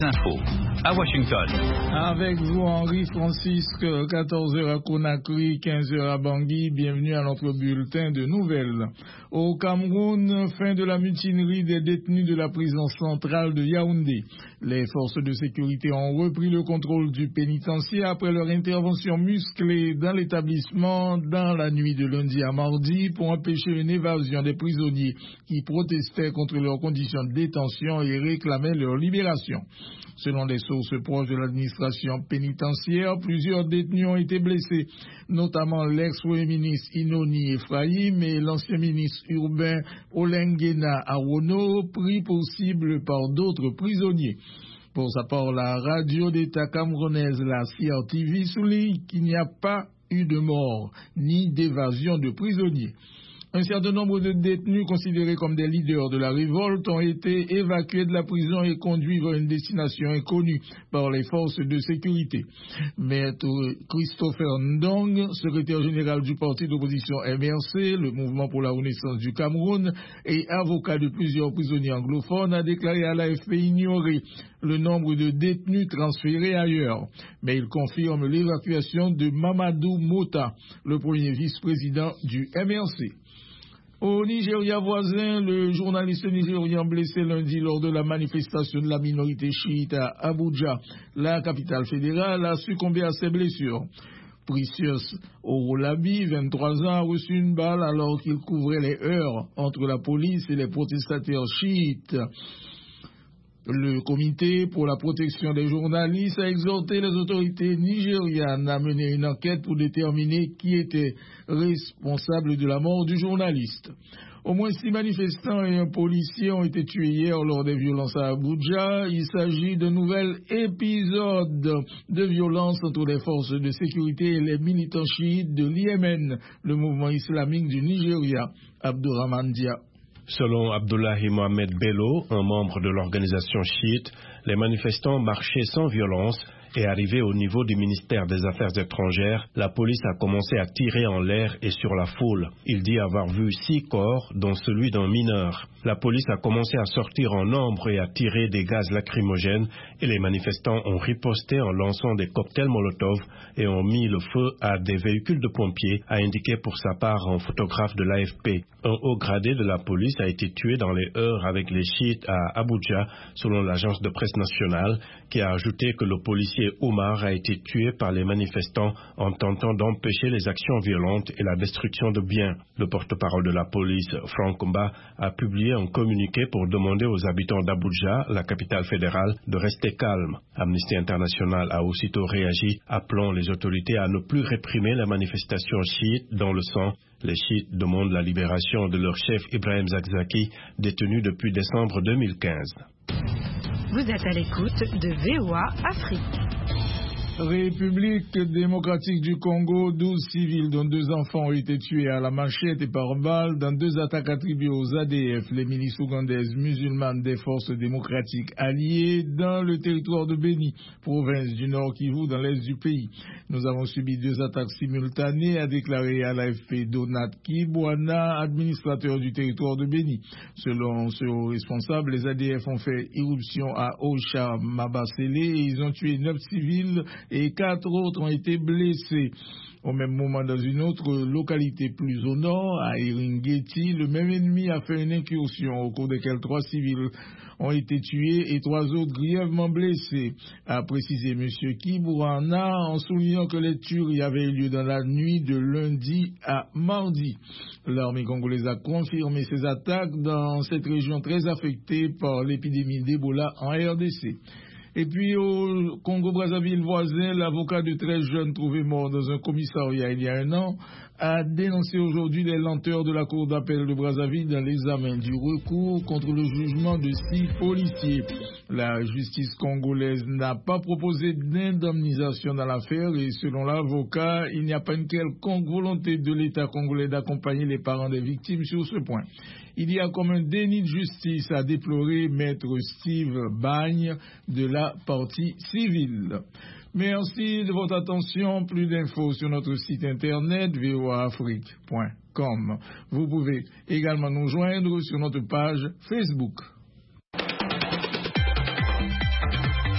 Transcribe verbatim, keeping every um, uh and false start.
Info à Washington. Avec vous, Henri Francisque, quatorze heures à Conakry, quinze heures à Bangui. Bienvenue à notre bulletin de nouvelles. Au Cameroun, fin de la mutinerie des détenus de la prison centrale de Yaoundé. Les forces de sécurité ont repris le contrôle du pénitencier après leur intervention musclée dans l'établissement dans la nuit de lundi à mardi pour empêcher une évasion des prisonniers qui protestaient contre leurs conditions de détention et réclamaient leur libération. Selon les sources proches de l'administration pénitentiaire, plusieurs détenus ont été blessés, notamment l'ex-premier ministre Inoni Ephraim et l'ancien ministre urbain Olenguena Awono, pris pour cible par d'autres prisonniers. Pour sa part, la radio d'État camerounaise, la C R T V, souligne qu'il n'y a pas eu de mort ni d'évasion de prisonniers. Un certain nombre de détenus considérés comme des leaders de la révolte ont été évacués de la prison et conduits vers une destination inconnue par les forces de sécurité. Maître Christopher Ndong, secrétaire général du parti d'opposition M R C, le Mouvement pour la Renaissance du Cameroun, et avocat de plusieurs prisonniers anglophones, a déclaré à l'A F P ignorer le nombre de détenus transférés ailleurs. Mais il confirme l'évacuation de Mamadou Mota, le premier vice-président du M R C. Au Nigeria voisin, le journaliste nigérian blessé lundi lors de la manifestation de la minorité chiite à Abuja, la capitale fédérale, a succombé à ses blessures. Precious Orolabi, vingt-trois ans, a reçu une balle alors qu'il couvrait les heurts entre la police et les protestataires chiites. Le comité pour la protection des journalistes a exhorté les autorités nigérianes à mener une enquête pour déterminer qui était responsable de la mort du journaliste. Au moins six manifestants et un policier ont été tués hier lors des violences à Abuja. Il s'agit d'un nouvel épisode de violence entre les forces de sécurité et les militants chiites de l'I M N, le mouvement islamique du Nigeria. Abdourahmane Dia. Selon Abdullahi Mohamed Bello, un membre de l'organisation chiite, les manifestants marchaient sans violence et arrivés au niveau du ministère des Affaires étrangères, la police a commencé à tirer en l'air et sur la foule. Il dit avoir vu six corps, dont celui d'un mineur. La police a commencé à sortir en nombre et à tirer des gaz lacrymogènes et les manifestants ont riposté en lançant des cocktails Molotov et ont mis le feu à des véhicules de pompiers, a indiqué pour sa part un photographe de l'A F P. Un haut gradé de la police a été tué dans les heurts avec les chiites à Abuja, selon l'agence de presse nationale, qui a ajouté que le policier Omar a été tué par les manifestants en tentant d'empêcher les actions violentes et la destruction de biens. Le porte-parole de la police, Frank Mba, a publié un communiqué pour demander aux habitants d'Abuja, la capitale fédérale, de rester calmes. Amnesty International a aussitôt réagi, appelant les autorités à ne plus réprimer les manifestations chiites dans le sang. Les chiites demandent la libération de leur chef Ibrahim Zakzaki, détenu depuis décembre deux mille quinze. Vous êtes à l'écoute de V O A Afrique. République démocratique du Congo, douze civils dont deux enfants ont été tués à la machette et par balle dans deux attaques attribuées aux A D F, les milices ougandaises musulmanes des forces démocratiques alliées, dans le territoire de Beni, province du Nord Kivu, dans l'est du pays. Nous avons subi deux attaques simultanées, a déclaré à l'A F P Donat Kibwana, administrateur du territoire de Beni. Selon ce haut responsable, les A D F ont fait irruption à Ocha Mabasele et ils ont tué neuf civils et quatre autres ont été blessés. Au même moment, dans une autre localité plus au nord, à Eringeti, le même ennemi a fait une incursion au cours de laquelle trois civils ont été tués et trois autres grièvement blessés, a précisé M. Kiburana en soulignant que les tueries avaient eu lieu dans la nuit de lundi à mardi. L'armée congolaise a confirmé ces attaques dans cette région très affectée par l'épidémie d'Ebola en R D C. Et puis au Congo-Brazzaville voisin, l'avocat de treize jeunes trouvés morts dans un commissariat il y a un an a dénoncé aujourd'hui les lenteurs de la Cour d'appel de Brazzaville dans l'examen du recours contre le jugement de six policiers. La justice congolaise n'a pas proposé d'indemnisation dans l'affaire et selon l'avocat, il n'y a pas une quelconque volonté de l'État congolais d'accompagner les parents des victimes sur ce point. Il y a comme un déni de justice, a déploré maître Steve Bagne de la partie civile. Merci de votre attention. Plus d'infos sur notre site internet v o a afrique point com. Vous pouvez également nous joindre sur notre page Facebook.